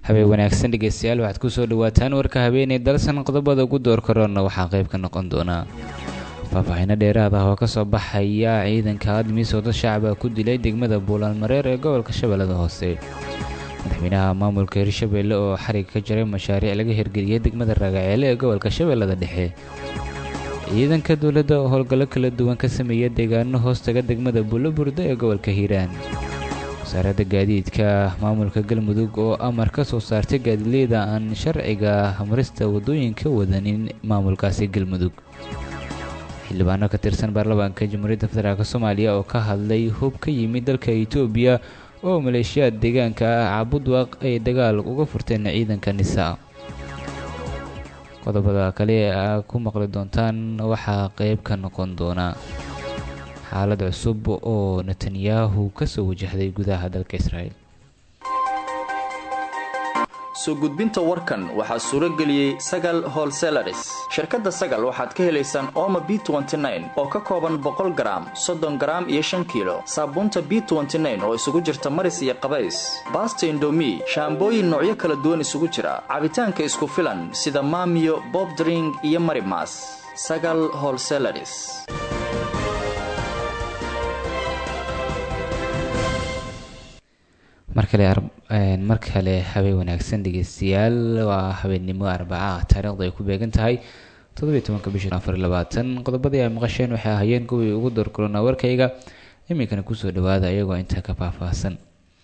habeen wanaagsan dhegeystayaal waxaad ku soo dhawaataan warka habeenay dalsan qodobada ugu door korona waxaa qayb ka noqon doona faahfaahin dheeraad ah oo ka soo baxaya ciidanka admis oo dad shacab ah ku dilay degmada Buulaan-Mareer ee gobolka Shabeellada Hoose. madaxweynaha maamulka Hirshabelle oo xarig ka jaray mashaariic laga hirgeliyay degmada Raagaceele ee gobolka Shabeellada Dhexe. ciidanka dawladda oo howlgallo kala duwan ka sameeyay deegaano hoostaga degmada Buulo-Burde ee gobolka Hiiraan. wasaaradda gaadiidka maamulka Galmudug oo amar ka soo saartay gaadiidleyda aan sharciga marista wadooyinka wadanin maamulkaasi Galmudug. xildhibaano ka tirsan baarlamaanka Jamhuuriyadda Federaalka Soomaaliya oo ka hadlay hub ka yimid dalka Itoobiya oo maleeshiyada deegaanka Cabudwaaq ay dagaal uga furteen ciidanka NISA. qodobada kale ku maqli doontaan waxaa qayb ka noqon doona xaalad cusub oo Netanyahu ka soo wajahday gudaha dalka Israa'iil. soo gudbinta warkan waxaa suuro geliyay Sagal Wholesalers. shirkadda Sagal waxaad ka helaysaan Omo B29 oo ka kooban 100 gram, 30 gram iyo 5 kilo. Saabuunta B29 oo isugu jirta maris iyo qabays. Basta Indomie, shaambooyin noocyo kala duwan isugu jira. Cabitaanka isku filan sida Maamiyo, Bob Drink iyo Marimas. Sagal Wholesalers. markale habeen wanaagsan dhegeystayaal waa habeenimo Arbaca taariikhdu ay ku beegan tahay 17 bisha 2024 qodobadii ay maqasheen waxay ahaayeen kuwii ugu door korona warkayga iminkana ku soo dhawaada iyagoo inta ka faahfaahsan.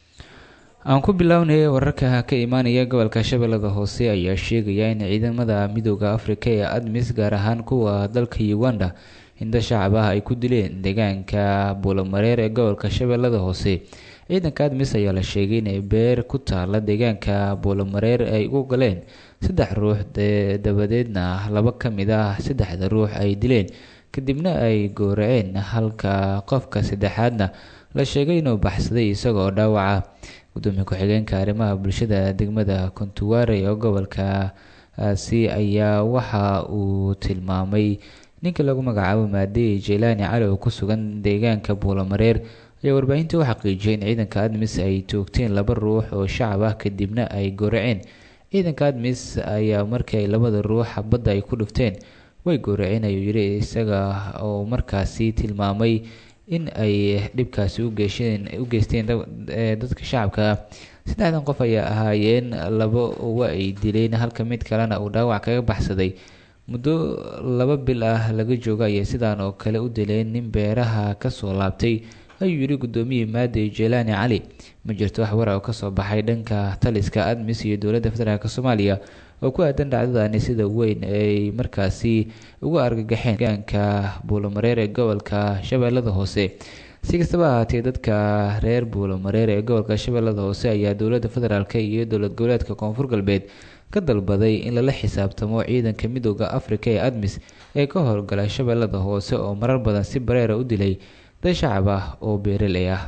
aan ku bilownay wararka ka imaanaya gobolka Shabeellada Hoose ayaa sheegaya in ciidamada midowga Afrika ee ADMIS gaar ahaan kuwa dalka Uganda inta shacab ah ay ku dileen deegaanka Buulo-Mareer ee gobolka Shabeellada Hoose. ciidanka ADMIS ayaa la sheegay in beer ku taala deegaanka Buulo-Mareer ay u galeen 3 ruux dabadeedna 2 ka mid ah 3 ruux ay dileen kadibna ay gooraceen halka qofka saddexaadna la sheegay inuu baxsaday isagoo dhaawaca. gudoomiye ku-xigeenka arrimaha bulshada degmada Kontuwaare ee gobolka ayaa waxa uu tilmaamay ninka lagu magacaabo Maadey Jeelani Cali oo ku sugan deegaanka Buulo-Mareer ayaa warbaahinta u xaqiijiyay in ciidanka ADMIS ay toogteen 2 ruux oo shacab ah kadibna ay gooraceen. ciidanka ADMIS ayaa markii ay 2 ruux badda ay ku dhufteen way gooraceen ayuu yiri isaga oo markaasi tilmaamay in ay dhibkaasi u geysteen dadka shacabka. 3 qof ayaa ahaayeen 2 ay dileen halka mid kalena uu dhaawac kaga baxsaday. muddo 2 bil ah laga jooga ayay sidaan oo kale u dileen nin beeraha ka soo laabtay ayuu yiri gudoomiye Maadey Jeelani Cali. ma jirto wax war ah oo ka soo baxay dhanka taliska ADMIS iyo dowladda federaalka Soomaaliya oo ku aadan dhacdadaani sida weyn ay markaasi uga argagaxeen deegaanka Buulo-Mareer ee gobolka Shabeellada Hoose. si kastaba ahaatee dadka reer Buulo-Mareer ee gobolka Shabeellada Hoose ayaa dowladda federaalka iyo dowlad goboleedka Koonfur Galbeed ka dalbaday in lala xisaabtamo ciidanka midowga Afrika ee ADMIS ee ka howlgala Shabeellada Hoose oo marar badan si bareer u dilay dad shacab ah oo beeraley ah.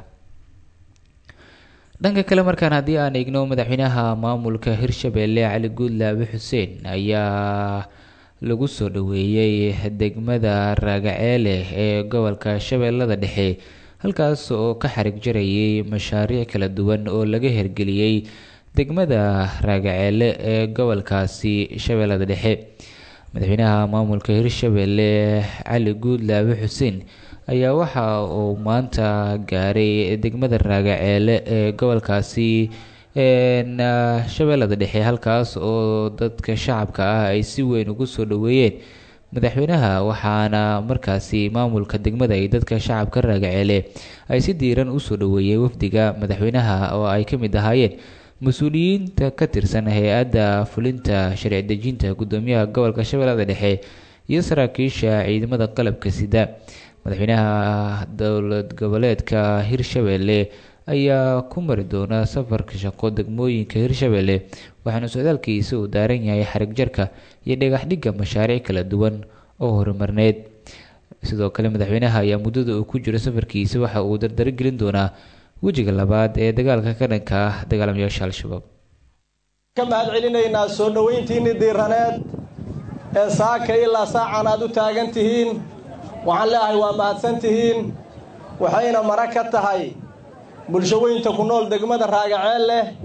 dhanka kale markaan haddii aan eegno madaxweynaha maamulka Hirshabelle Cali Guudlaabe Xuseen ayaa lagu soo dhaweeyay degmada Raagaceele ee gobolka Shabeellada Dhexe halkaas oo ka xarig jarayay mashaariic kala duwan oo laga hirgeliyay degmada Raagaceele ee gobolkaasi Shabeellada Dhexe. madaxweynaha maamulka Hirshabelle Cali Guudlaabe Xuseen ayaa waxa uu maanta gaaray degmada Raagaceele ee gobolkaasi Shabeellada Dhexe halkaas oo dadka shacabka ah ay si weyn ugu soo dhaweeyeen madaxweynaha waxaana markaasi maamulka degmada ay dadka shacabka Raagaceele ay si diiran u soo dhaweeyay wafdiga madaxweynaha oo ay ka mid ahaayeen mas'uuliyiinta ka tirsan hay'adda fulinta sharci dejinta gudoomiyaha gobolka Shabeellada Dhexe iyo saraakiisha ciidamada qalabka sida. madaxweynaha dowlad goboleedka Hirshabelle ayaa ku mari doona safarka shaqo degmooyinka Hirshabelle waxaana socdaalkiisa uu daaran yahay xarig jarka iyo dhagax dhigga mashaariic kala duwan oo horumarneed. sidoo kale madaxweynaha ayaa muddada uu ku jiro safarkiisa waxa uu dardar gelin doonaa wejiga labaad ee dagaalka ka dhanka ah dagaalamayaasha Al-Shabaab. ka mahad celinaynaa soo dhaweyntiinii diiraneed ee saaka ilaa saacan aad u taagan tihiin. waxaan leeyahay waa mahadsan tihiin waxayna mara ka tahay bulsho weynta ku nool degmada Raagaceele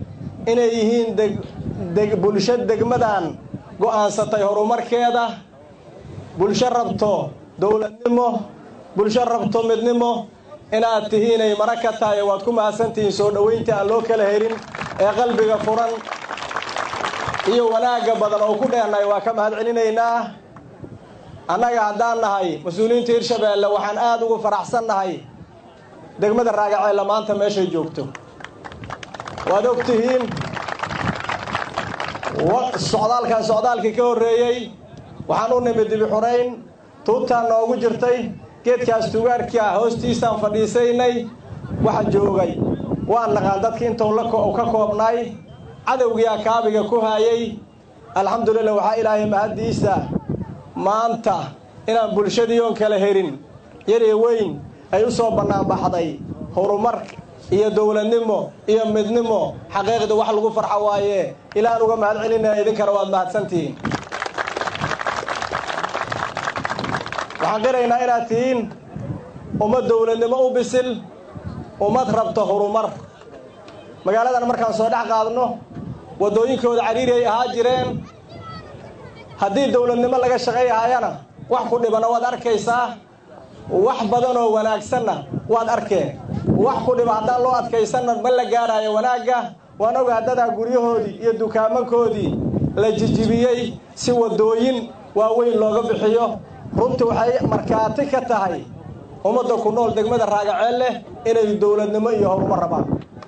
inay yihiin bulsho degmadan go'aansatay horumarkeeda, bulsho rabto dowladnimo, bulsho rabto midnimo inaad tihiinay mara ka tahay. waad ku mahadsantihiin soo dhoweynta aan loo kala helin ee qalbiga furan iyo wanaagga badan oo ku dheernay. waa ka mahad celinaynaa. annaga haddaan nahay mas-uuliyiinta Hirshabeelle waxaan aad ugu faraxsannahay degmada Raagaceelle maanta meeshay joogto. waad ogtihiin socdaalkii ka horreeyey waxaan u nimid dibi xurayn, tuubtaan noogu jirtay, geedkaas tugaarka hoostiisaan fadhiisaynay. waxa joogay waan naqaan dadkii intuu ka koobnay, cadowgiyaa kaabiga ku hayay. alxamdulillah waxaa ilaahay mahadiisa maanta inaan bulshadii oon kala herin yari weyn ay u soo bannaan baxday horumar iyo dowladnimo iyo midnimo. xaqiiqda wax lagu farxo waaye. ilaahan uga mahad celinaya, idinkana waad mahadsantihiin. waxaan qiraynaa inaad tihiin ummad dowladnimo u bisil, ummad rabto horumar. magaaladan markaan soo dhex qaadno waddooyinkooda cariiri ay ahaa jireen. haddii dowladnimo laga shaqayhayana wax ku dhibana waad arkaysaa, wax badanoo wanaagsanna waad arkeen. wax ku dhiba haddaan loo adkaysanna ma la gaarayo wanaagga. waan oga haddadaa guryahoodii iyo dukaamankoodii la jijibiyey si waddooyin waaweyn looga bixiyo. runtii waxay markaati ka tahay ummadda ku nool degmada Raagaceelle inay dowladnimo iyo horumar rabaan.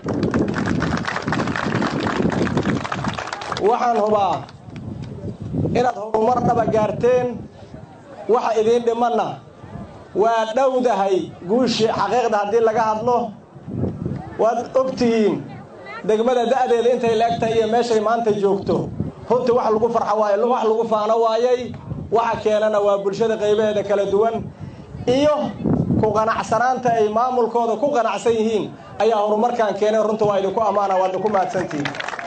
waxaan hubaa inaad horumar dhaba gaarteen. waxa idiin dhimanna waa dhowdahay guushii. xaqiiqda haddii laga hadlo waad ogtihiin degmada da'deeda intay leegtahay iyo meeshay maanta joogto. runtii wax lagu farxo waaye, wax lagu faano waayay. waxa keenana waa bulshada qaybaheeda kala duwan iyo ku qanacsanaanta ay maamulkooda ku qanacsan yihiin ayaa horumarkan keenay. runtii waa idinku ammaana, waad ku mahadsantihiin.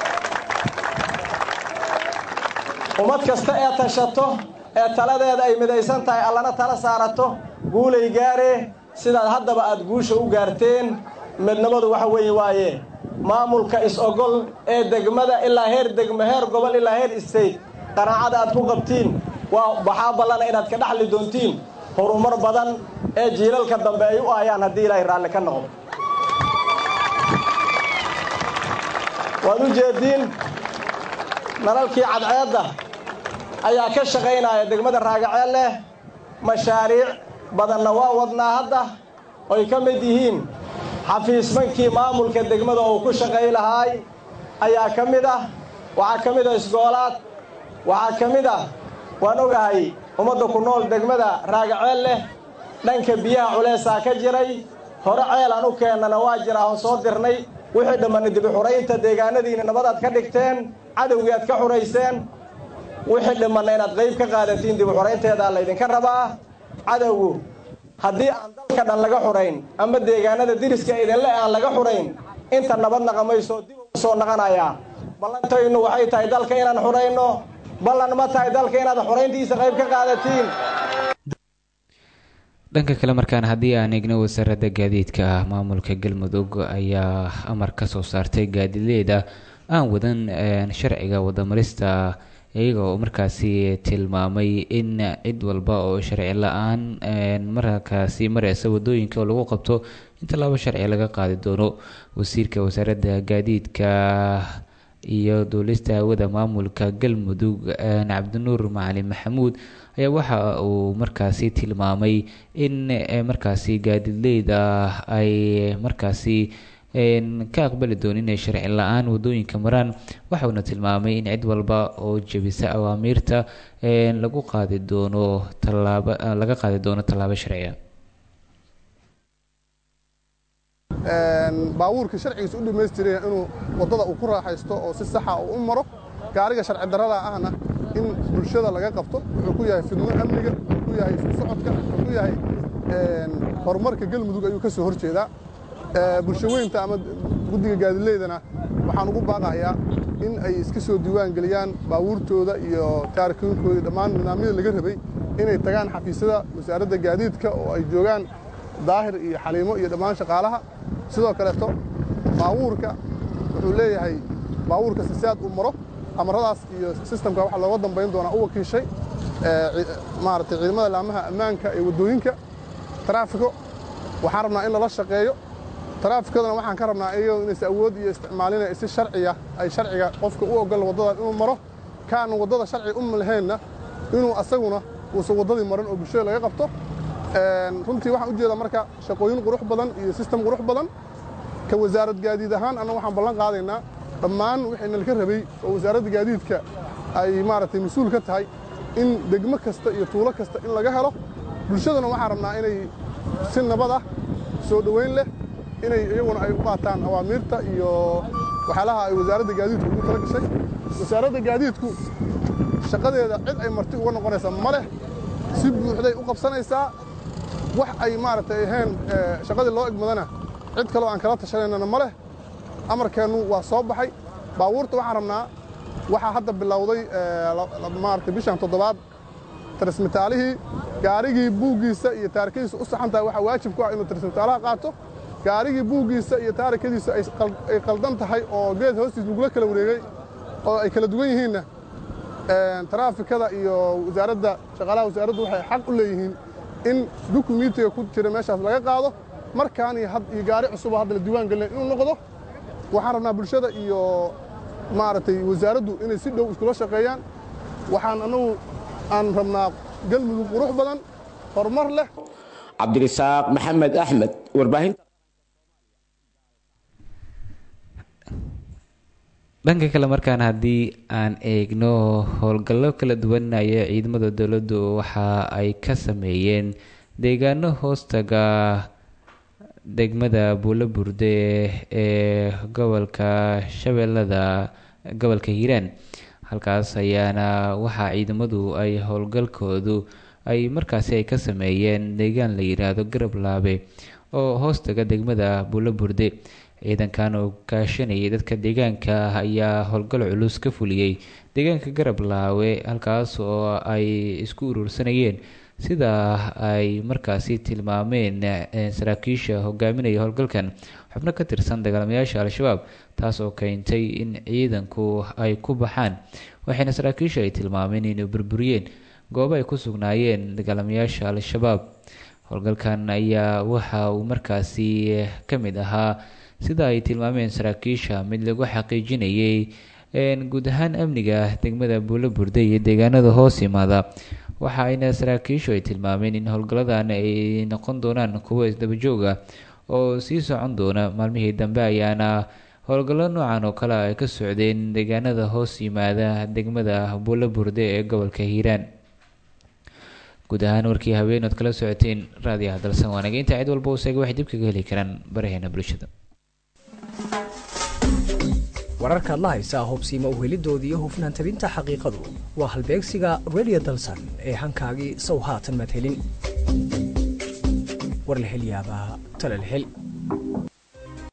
ummad kasta ee tashato ee taladeeda ay midaysan tahay, allana tala saarato, guulay gaaree. sidaad haddaba aad guusha u gaarteen. midnimadu waxa weeye waaye maamulka is-ogol ee degmada ilaa heer degmo, heer gobol ilaa heer state. qanaacada aad ku qabtiin waxaa ballana inaad ka dhaxli doontiin horumar badan ee jiilalka dambe ay u aayaan haddii ilaahay raalli ka noqdo. waad u jeediin nalalkii cadceedda ayaa ka shaqaynaya degmada Raagaceelle. mashaariic badanna waa wadnaa hadda oy ka mid yihiin xafiismankii maamulka degmada oo ku shaqay lahaay ayaa ka mid ah. waxaa ka mid ah isgoolaad. waxaa ka mid ah waan ogahay ummadda ku nool degmada Raagaceelle dhanka biyaha culeysaa ka jiray. hore ceelaan u keennana waa jiraa oo soo dirnay. wixii dhammaan dib u xuraynta deegaanadiina nabadaad ka dhigteen, cadowgii aad ka xurayseen. wixii dhammaan inaad qayb ka qaadatiin dib u xuraynteeda la idinka rabaa. cadowgu haddii aan dalka dhan laga xurayn ama deegaanada diriska idinle aan laga xurayn, inta nabad naqamayso dib u soo naqanayaa. ballantaynu waxay tahay dalka inaan xurayno. ballan ma tahay dalka inaad xurayntiisa qayb ka qaadatiin. dhanka kale markaan haddii aan eegno wasaaradda gaadiidka maamulka galmudug ayaa amar ka soo saartay gaadiidleyda aan wadan sharciga wadamarista, iyaga oo markaasi tilmaamay in cid walba oo sharci la-aan markaasi mareysa wadooyinka oo lagu qabto in tallaabo sharci laga qaadi doono. wasiirka wasaaradda gaadiidka iyo duulista hawada maamulka galmudug cabdinuur macalin maxamuud ayaa waxa uu markaasi tilmaamay in markaasi gaadiidleyda ay markaasi ka aqbali doonin inay sharci la-aan wadooyinka maraan. waxauna tilmaamay in cid walba oo jebisa awaamiirta laga qaadi doono tallaabo sharciya. baabuurka sharcigiisa u dhameystiraya inuu wadada uu ku raaxaysto oo si sax ah u maro. gaariga sharci darrada ahna in bulshada laga qabto. wuxuu ku yahay fidno amniga, wuxuu ku yahay isku socodka, wuxuu ku yahay horumarka galmudug ayuu ka soo horjeedaa. bulshaweynta ama guddiga gaadiidleydana waxaan ugu baaqayaa in ay iska soo diiwaan geliyaan baabuurtooda iyo taarikooyinkooda dhammaan nidaamyada laga rabay inay tagaan xafiisyada wasaaradda gaadiidka oo ay joogaan daahir iyo xaliimo iyo dhammaan shaqaalaha. sidoo kaleeto baabuurka wuxuu leeyahay baabuur kasta si aad u maro amaradaas iyo systemka waxa looga dambayn doonaa u wakiishay maaragtay ciidamada laamaha ammaanka ee waddooyinka taraafiko waxaan rabnaa in lala shaqeeyo taraafikadana waxaan ka rabnaa iyadoo inaysa awood iyo isticmaalina si sharciya ay sharciga qofka u ogol waddadan inuu maro kaana waddada sharci u malaheenna inuu asaguna uusan waddadii marin oo bulshada laga qabto runtii waxaan u jeedaa marka shaqooyin qurux badan iyo system qurux badan ka wasaarad gaadiid ahaan anna waxaan ballan qaadaynaa dhammaan wixii nalka rabay oo wasaaradda gaadiidka ay maaragtay mas-uul ka tahay in degmo kasta iyo tuulo kasta in laga helo bulshadana waxaan rabnaa inay si nabad ah soo dhoweyn leh inay iyaguna ay u qaataan awaamiirta iyo waxyaalaha ay wasaaradda gaadiidku ugu tala gashay wasaaradda gaadiidku shaqadeeda cid ay marti uga noqonaysaa ma leh si buuxday u qabsanaysaa wax ay maaragtay ahayn shaqadii loo egmadana cid kaloo aan kala tashanaynana ma leh amarkeennu waa soo baxay baabuurta waxaan rabnaa waxaa hadda bilowday maaragtay bishan 7aad tarismitaalihii gaarigii buuggiisa iyo taarikadiisa u saxan tahay waxaa waajib ku ah inuu tarismitaalaha qaato gaarigii buuggiisa iyo taarikadiisa ay qaldan tahay oo geed hoostiis lagula kala wareegay oo ay kala duwan yihiinna taraafikada iyo wasaaradda shaqaalaha wasaaraddu waxay xaq u leeyihiin in dukumentiga ku jira meeshaas laga qaado markaan iyo gaari cusub oo hadda la diiwaan gelin inuu noqdo waxaan rabnaa bulshada iyo maaragtay wasaaraddu inay si dhow iskula shaqeeyaan waxaan anagu aan rabnaa galmudug qurux badan horumar leh cabdirasaaq maxamed axmed warbaahinta dhanka kale markaan haddii aan eegno howlgallo kala duwanaya ciidamada dowladdu waxa ay ka sameeyeen deegaano hoostaga degmada buulo burde ee gobolka shabeellada gobolka hiiraan halkaas ayaana waxaa ciidamadu ay howlgalkoodu ay markaasi ay ka sameeyeen deegaan la yidhaahdo garab laabe oo hoostaga degmada buulo burde ciidankan oo kaashanayay dadka deegaanka ayaa howlgal culus ka fuliyey deegaanka garab laawe halkaas oo ay isku urursanayeen sida ay markaasi tilmaameen saraakiisha hogaaminaya howlgalkan xubno ka tirsan dagaalamayaasha al-shabaab taas oo keentay in ciidanku ay ku baxaan waxayna saraakiisha ay tilmaameen inay burburiyeen goobo ay ku sugnaayeen dagaalamayaasha al-shabaab howlgalkan ayaa waxa uu markaasi ka mid ahaa sida ay tilmaameen saraakiisha mid lagu xaqiijinayay guud ahaan amniga degmada buulo burde iyo deegaanada hoos yimaada waxa ayna saraakiishu ay tilmaameen in howlgalladan ay noqon doonaan kuwo isdabajooga oo sii socon doona maalmihii dambe ayaana howlgallo noocan oo kale ay ka socdeen deegaanada hoos yimaada degmada buulo burde ee gobolka hiiraan guud ahaan warkii habeenood kala socoteen raadiyaha dalsan waanaga inta cid walba useega waxay dib kaga heli karaan baraheena bulshada wararkaad la haysaa hubsiima u helidoodii iyo hufnaan tabinta xaqiiqadu waa halbeegsiga radio dalsan ee hankaagii sow haatan madhelin war la hel yaabaa tala la hel